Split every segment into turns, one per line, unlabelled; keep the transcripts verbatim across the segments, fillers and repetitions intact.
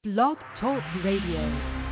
Blog Talk Radio.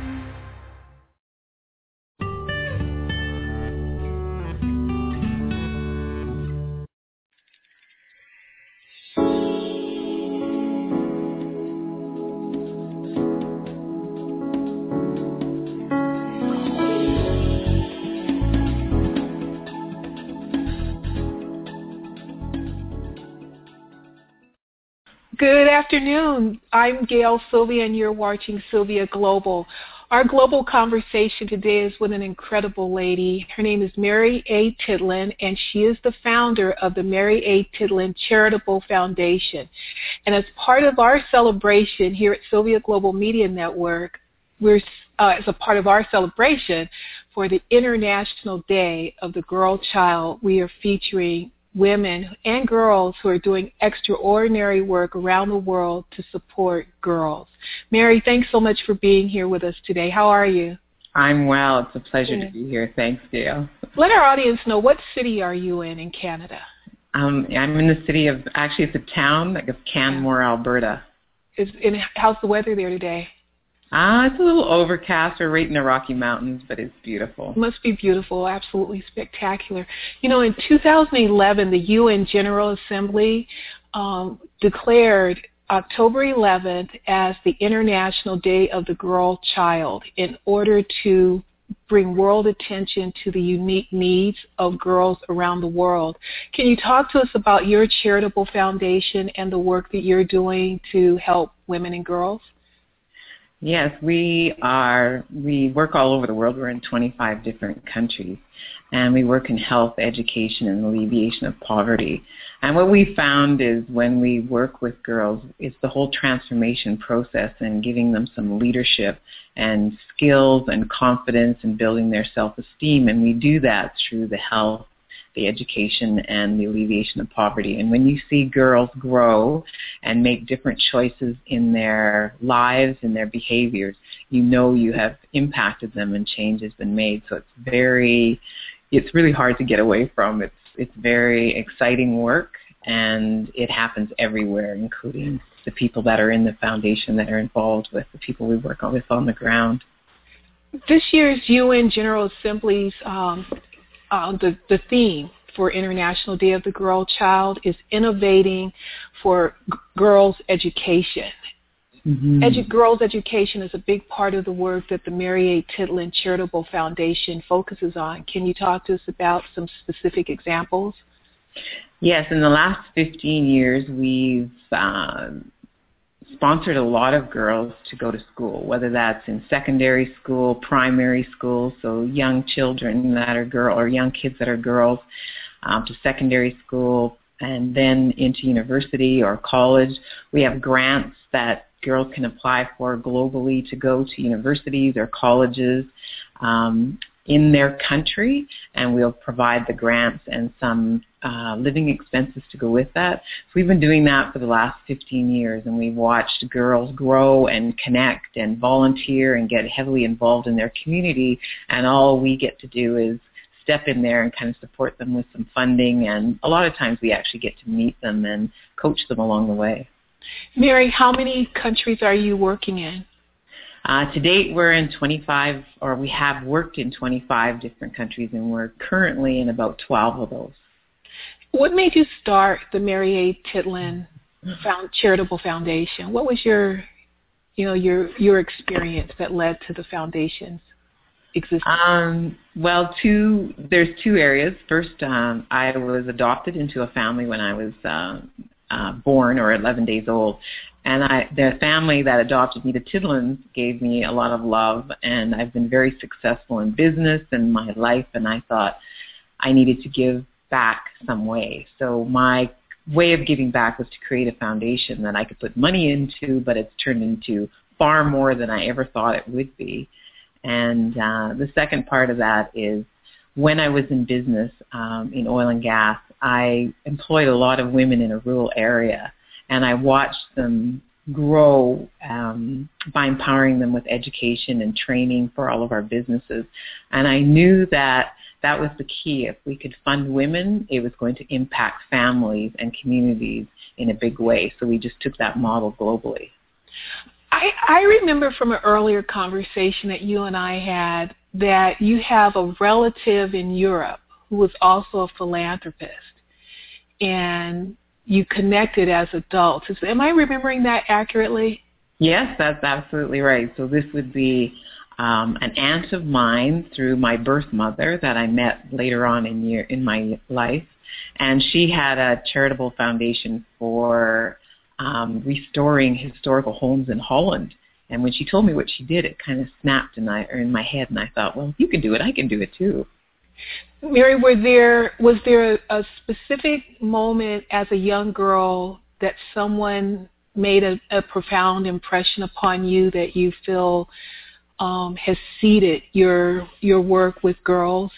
Good afternoon. I'm Gail Sylvia, and you're watching Sylvia Global. Our global conversation today is with an incredible lady. Her name is Mary A. Titlin, and she is the founder of the Mary A. Titlin Charitable Foundation. And as part of our celebration here at Sylvia Global Media Network, we're uh, as a part of our celebration for the International Day of the Girl Child, we are featuring women and girls who are doing extraordinary work around the world to support girls. Mary, thanks so much for being here with us today. How are you?
I'm well. It's a pleasure
yeah.
to be here. Thanks, Gail.
Let our audience know, what city are you in in Canada?
Um, I'm in the city of, actually it's a town of Canmore, Alberta.
Is, and how's the weather there today?
Ah, uh, it's a little overcast. We're right in the Rocky Mountains, but it's beautiful.
It must be beautiful, absolutely spectacular. You know, in two thousand eleven, the U N General Assembly um, declared October eleventh as the International Day of the Girl Child in order to bring world attention to the unique needs of girls around the world. Can you talk to us about your charitable foundation and the work that you're doing to help women and girls?
Yes, we are, we work all over the world. We're in twenty-five different countries, and we work in health, education, and alleviation of poverty. And what we found is when we work with girls, it's the whole transformation process and giving them some leadership and skills and confidence and building their self-esteem. And we do that through the health, the education, and the alleviation of poverty. And when you see girls grow and make different choices in their lives and their behaviors, you know you have impacted them and change has been made. So it's very, it's really hard to get away from. It's, it's very exciting work, and it happens everywhere, including the people that are in the foundation that are involved with the people we work with on the ground.
This year's U N General Assembly's um, Uh, the, the theme for International Day of the Girl Child is innovating for g- girls' education.
Mm-hmm.
Edu- girls' education is a big part of the work that the Mary A. Titlin Charitable Foundation focuses on. Can you talk to us about some specific examples?
Yes, in the last fifteen years, we've uh, sponsored a lot of girls to go to school, whether that's in secondary school, primary school, so young children that are girl or young kids that are girls, um, to secondary school, and then into university or college. We have grants that girls can apply for globally to go to universities or colleges um, in their country, and we'll provide the grants and some uh, living expenses to go with that. So we've been doing that for the last fifteen years, and we've watched girls grow and connect and volunteer and get heavily involved in their community, and all we get to do is step in there and kind of support them with some funding, and a lot of times we actually get to meet them and coach them along the way.
Mary, how many countries are you working in?
Uh, to date, we're in twenty-five, or we have worked in twenty-five different countries, and we're currently in about twelve of those.
What made you start the Mary A. Titlin Found Charitable Foundation? What was your, you know, your your experience that led to the foundation's existence?
Um, well, two there's two areas. First, um, I was adopted into a family when I was uh, uh, born, or eleven days old. And I, the family that adopted me, the Titlins, gave me a lot of love, and I've been very successful in business and my life, and I thought I needed to give back some way. So my way of giving back was to create a foundation that I could put money into, but it's turned into far more than I ever thought it would be. And uh, the second part of that is when I was in business um, in oil and gas, I employed a lot of women in a rural area, and I watched them grow um, by empowering them with education and training for all of our businesses. And I knew that that was the key. If we could fund women, it was going to impact families and communities in a big way. So we just took that model globally.
I, I remember from an earlier conversation that you and I had that you have a relative in Europe who was also a philanthropist, and you connected as adults. Is, am I remembering that accurately?
Yes, that's absolutely right. So this would be um, an aunt of mine through my birth mother that I met later on in year in my life, and she had a charitable foundation for um, restoring historical homes in Holland. And when she told me what she did, it kind of snapped in my or in my head, and I thought, well, if you can do it, I can do it too.
Mary, were there was there a specific moment as a young girl that someone made a, a profound impression upon you that you feel um, has seeded your your work with girls?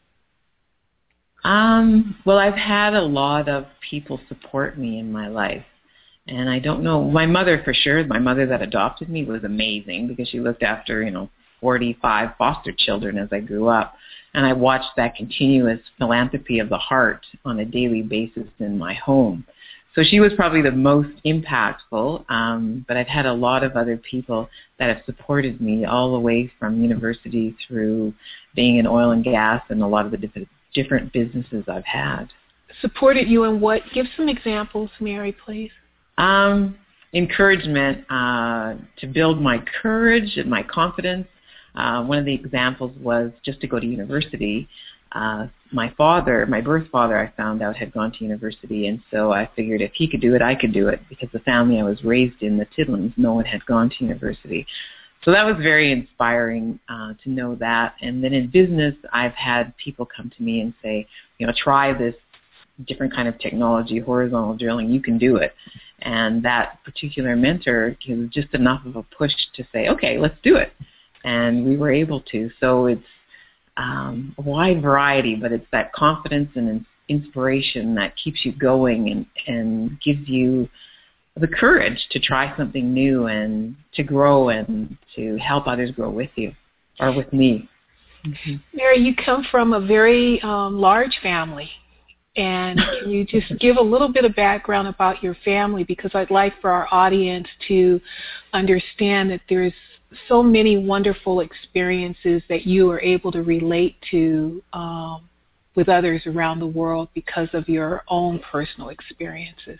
Um, well, I've had a lot of people support me in my life. And I don't know, my mother for sure, my mother that adopted me was amazing because she looked after, you know, forty-five foster children as I grew up. And I watched that continuous philanthropy of the heart on a daily basis in my home. So she was probably the most impactful, um, but I've had a lot of other people that have supported me all the way from university through being in oil and gas and a lot of the different, different businesses I've had.
Supported you in what? Give some examples, Mary, please.
Um, encouragement uh, to build my courage and my confidence. Uh, one of the examples was just to go to university. Uh, my father, my birth father, I found out had gone to university, and so I figured if he could do it, I could do it, because the family I was raised in, the Tiddlins, no one had gone to university. So that was very inspiring uh, to know that. And then in business, I've had people come to me and say, you know, try this different kind of technology, horizontal drilling, you can do it. And that particular mentor was just enough of a push to say, okay, let's do it. And we were able to. So it's um, a wide variety, but it's that confidence and inspiration that keeps you going and, and gives you the courage to try something new and to grow and to help others grow with you or with me.
Mm-hmm. Mary, you come from a very um, large family. And can you just give a little bit of background about your family? Because I'd like for our audience to understand that there's so many wonderful experiences that you are able to relate to um, with others around the world because of your own personal experiences.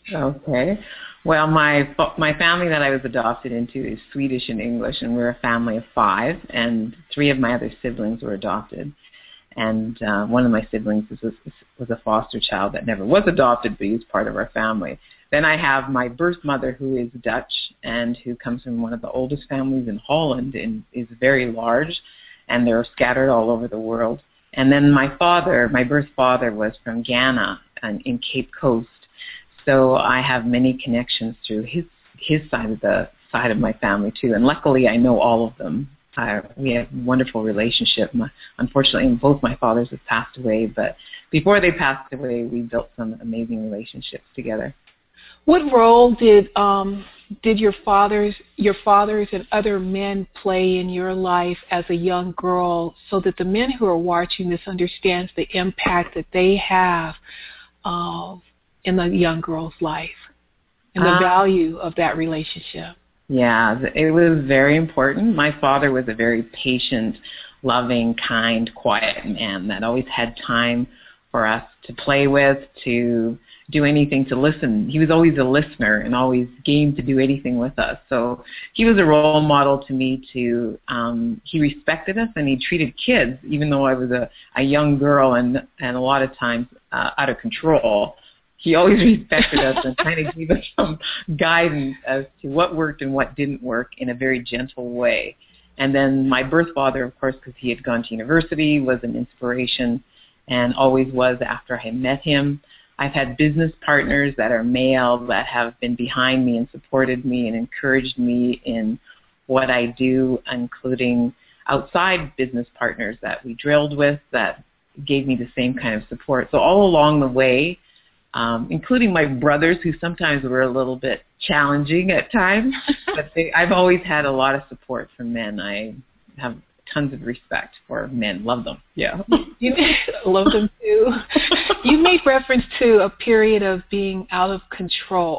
Okay. Well, my my family that I was adopted into is Swedish and English, and we're a family of five, and three of my other siblings were adopted. And uh, one of my siblings was, was a foster child that never was adopted, but he was part of our family. Then I have my birth mother, who is Dutch and who comes from one of the oldest families in Holland and is very large, and they're scattered all over the world. And then my father, my birth father, was from Ghana and in Cape Coast. So I have many connections through his his side of the side of my family too. And luckily, I know all of them. Uh, we have a wonderful relationship. My, unfortunately, both my fathers have passed away, but before they passed away, we built some amazing relationships together.
What role did um, did your fathers, your fathers, and other men play in your life as a young girl, so that the men who are watching this understands the impact that they have uh, in the young girl's life and the uh, value of that relationship?
Yeah, it was very important. My father was a very patient, loving, kind, quiet man that always had time for us to play with, to do anything, to listen. He was always a listener and always game to do anything with us. So he was a role model to me to, um, he respected us and he treated kids, even though I was a, a young girl and, and a lot of times uh, out of control. He always respected us and kind of gave us some guidance as to what worked and what didn't work in a very gentle way. And then my birth father, of course, because he had gone to university, was an inspiration and always was after I met him. I've had business partners that are male that have been behind me and supported me and encouraged me in what I do, including outside business partners that we drilled with that gave me the same kind of support. So all along the way, Um, including my brothers, who sometimes were a little bit challenging at times, but they, I've always had a lot of support from men. I have tons of respect for men. Love them. Yeah.
You love them too. You made reference to a period of being out of control.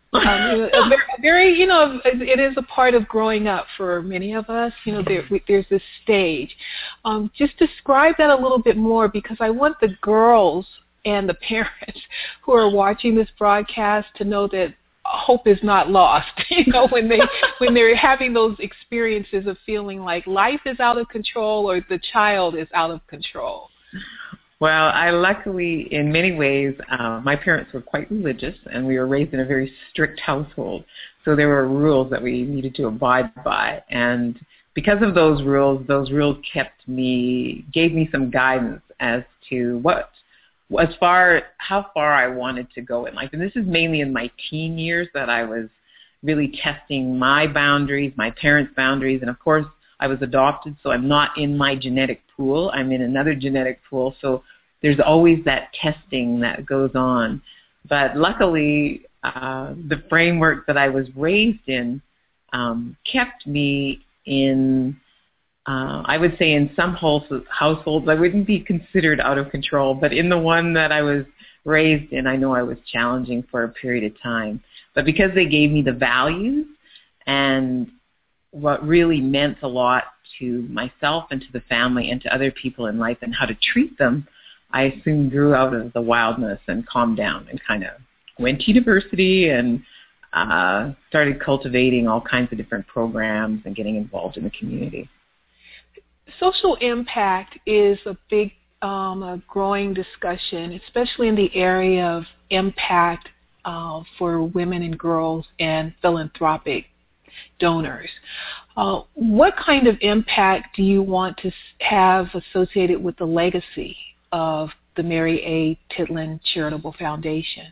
Um, you know, a very, a very, you know, it is a part of growing up for many of us. You know, there, there's this stage. Um, just describe that a little bit more, because I want the girls and the parents who are watching this broadcast to know that hope is not lost. You know, when they when they're having those experiences of feeling like life is out of control or the child is out of control.
Well, I luckily, in many ways, uh, my parents were quite religious, and we were raised in a very strict household. So there were rules that we needed to abide by. And because of those rules, those rules kept me, gave me some guidance as to what, as far, how far I wanted to go in life. And this is mainly in my teen years that I was really testing my boundaries, my parents' boundaries, and of course, I was adopted, so I'm not in my genetic pool. I'm in another genetic pool, so there's always that testing that goes on. But luckily, uh, the framework that I was raised in um, kept me in, uh, I would say in some households, I wouldn't be considered out of control, but in the one that I was raised in, I know I was challenging for a period of time. But because they gave me the values and what really meant a lot to myself and to the family and to other people in life and how to treat them, I soon grew out of the wildness and calmed down and kind of went to university and uh, started cultivating all kinds of different programs and getting involved in the community.
Social impact is a big, um, a growing discussion, especially in the area of impact uh, for women and girls and philanthropic donors. Uh, what kind of impact do you want to have associated with the legacy of the Mary A. Titlen Charitable Foundation?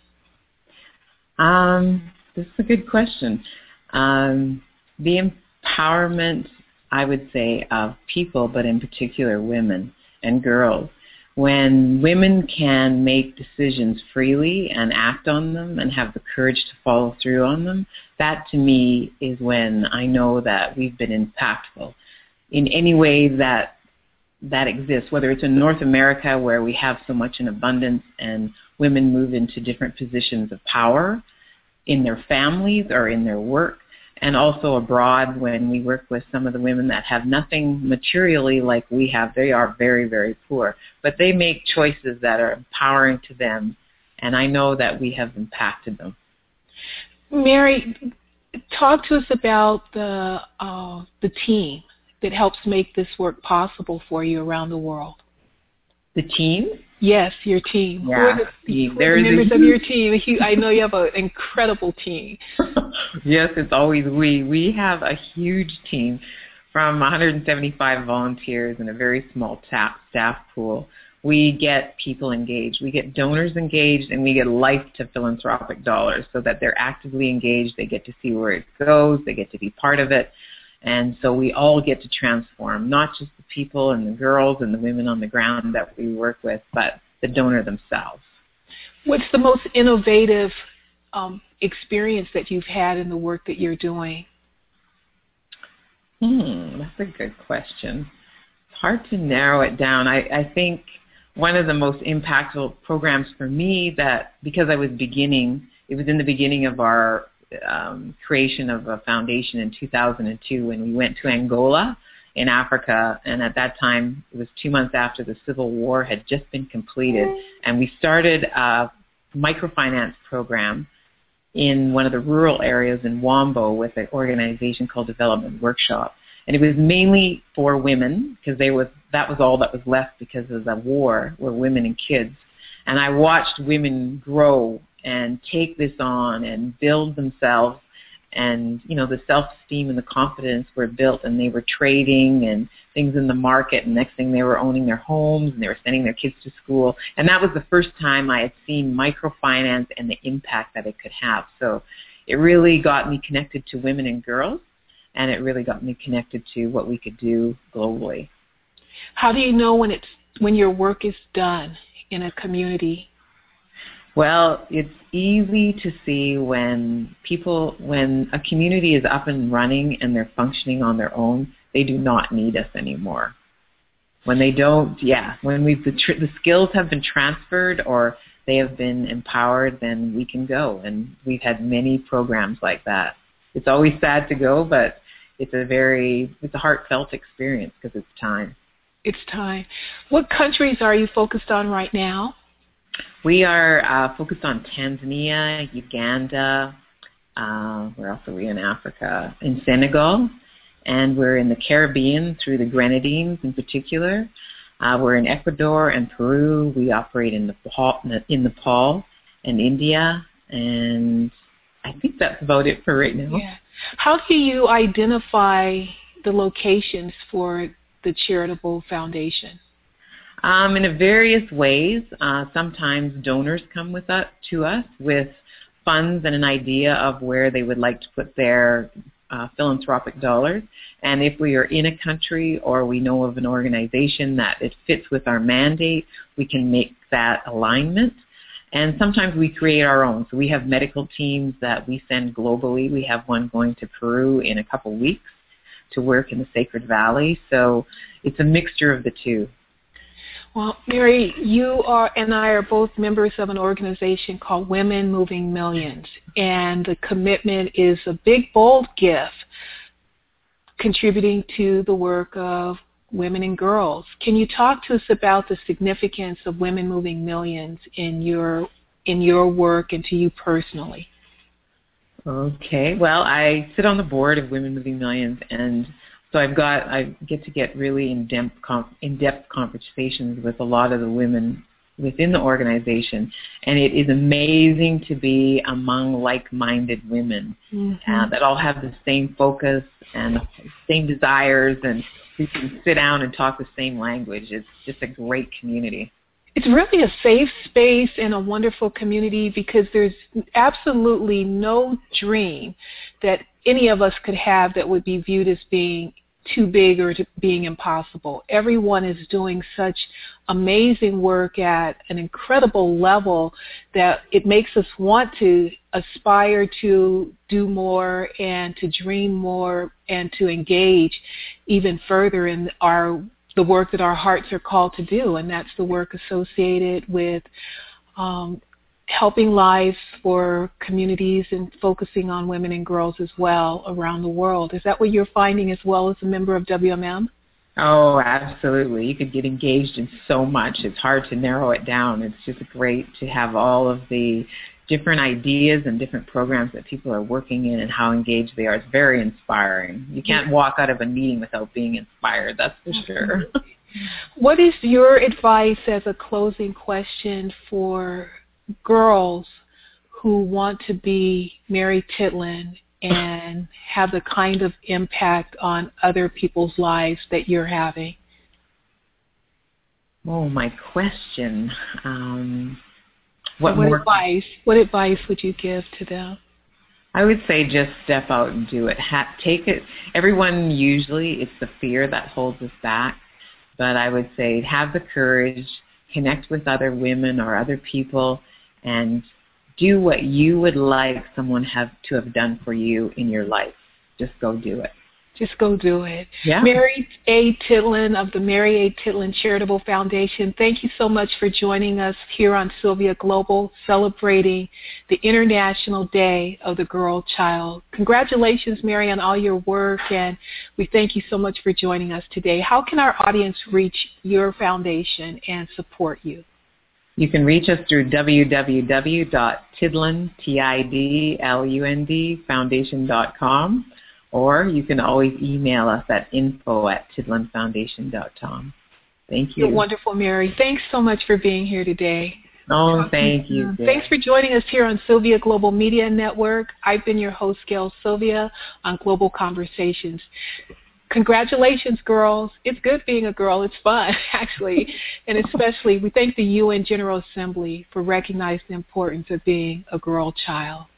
Um, this is a good question. Um, the empowerment, I would say, of people, but in particular women and girls. When women can make decisions freely and act on them and have the courage to follow through on them, that to me is when I know that we've been impactful in any way that that exists, whether it's in North America where we have so much in abundance and women move into different positions of power in their families or in their work, and also abroad when we work with some of the women that have nothing materially like we have. They are very, very poor, but they make choices that are empowering to them, and I know that we have impacted them.
Mary, talk to us about the uh, the team that helps make this work possible for you around the world.
The team?
Yes, your team.
Yeah,
who are the,
the,
who are the members of your team? I know you have an incredible team.
Yes, it's always we. We have a huge team from one hundred seventy-five volunteers and a very small staff, staff pool. We get people engaged. We get donors engaged, and we get life to philanthropic dollars so that they're actively engaged. They get to see where it goes. They get to be part of it. And so we all get to transform, not just the people and the girls and the women on the ground that we work with, but the donor themselves.
What's the most innovative um, experience that you've had in the work that you're doing?
Hmm, that's a good question. It's hard to narrow it down. I, I think one of the most impactful programs for me that, because I was beginning, it was in the beginning of our um, creation of a foundation in two thousand two when we went to Angola in Africa, and at that time it was two months after the Civil War had just been completed, and we started a microfinance program in one of the rural areas in Wambo with an organization called Development Workshop. And it was mainly for women because they was that was all that was left because of the war, were women and kids. And I watched women grow and take this on and build themselves, and you know the self-esteem and the confidence were built, and they were trading and things in the market, and next thing they were owning their homes and they were sending their kids to school. And that was the first time I had seen microfinance and the impact that it could have. So it really got me connected to women and girls, and it really got me connected to what we could do globally.
How do you know when it's when your work is done in a community?
Well, it's easy to see when people, when a community is up and running and they're functioning on their own, they do not need us anymore. When they don't, yeah, when we've the, tr- the skills have been transferred, or they have been empowered, then we can go. And we've had many programs like that. It's always sad to go, but it's a very, it's a heartfelt experience because it's time.
It's time. What countries are you focused on right now?
We are uh, focused on Tanzania, Uganda, uh, where else are we in Africa? In Senegal, and we're in the Caribbean through the Grenadines in particular. Uh, we're in Ecuador and Peru. We operate in Nepal, in Nepal and India, and I think that's about it for right now.
Yeah. How do you identify the locations for the charitable foundation?
Um, in various ways. Uh, sometimes donors come with us, to us with funds and an idea of where they would like to put their uh, philanthropic dollars. And if we are in a country or we know of an organization that it fits with our mandate, we can make that alignment. And sometimes we create our own. So we have medical teams that we send globally. We have one going to Peru in a couple weeks to work in the Sacred Valley. So it's a mixture of the two.
Well, Mary, you are and I are both members of an organization called Women Moving Millions, and the commitment is a big, bold gift contributing to the work of women and girls. Can you talk to us about the significance of Women Moving Millions in your in your work and to you personally?
Okay. Well, I sit on the board of Women Moving Millions, and so I've got I get to get really in-depth in-depth conversations with a lot of the women within the organization, and it is amazing to be among like-minded women mm-hmm. uh, that all have the same focus and the same desires, and we can sit down and talk the same language. It's just a great community.
It's really a safe space and a wonderful community because there's absolutely no dream that any of us could have that would be viewed as being too big or to being impossible. Everyone is doing such amazing work at an incredible level that it makes us want to aspire to do more and to dream more and to engage even further in our the work that our hearts are called to do, and that's the work associated with um, helping lives for communities and focusing on women and girls as well around the world. Is that what you're finding as well as a member of W M M?
Oh, absolutely. You could get engaged in so much. It's hard to narrow it down. It's just great to have all of the different ideas and different programs that people are working in and how engaged they are. It's very inspiring. You can't walk out of a meeting without being inspired, that's for sure.
What is your advice as a closing question for girls who want to be Mary Titlin and have the kind of impact on other people's lives that you're having?
Oh, my question. Um, what
what
more
advice? What advice would you give to them?
I would say just step out and do it. Ha- take it. Everyone usually, it's the fear that holds us back. But I would say have the courage, connect with other women or other people, and do what you would like someone have to have done for you in your life. Just go do it.
Just go do it.
Yeah.
Mary A. Titlin of the Mary A. Titlin Charitable Foundation, thank you so much for joining us here on Sylvia Global, celebrating the International Day of the Girl Child. Congratulations, Mary, on all your work, and we thank you so much for joining us today. How can our audience reach your foundation and support you?
You can reach us through w w w dot tidlund, T I D L U N D, foundation dot com. Or you can always email us at info at tidlund foundation dot com. Thank you.
You're wonderful, Mary. Thanks so much for being here today.
Oh, thank you. Gail.
Thanks for joining us here on Sylvia Global Media Network. I've been your host, Gail Sylvia, on Global Conversations. Congratulations, girls. It's good being a girl. It's fun, actually. And especially, we thank the U N General Assembly for recognizing the importance of being a girl child.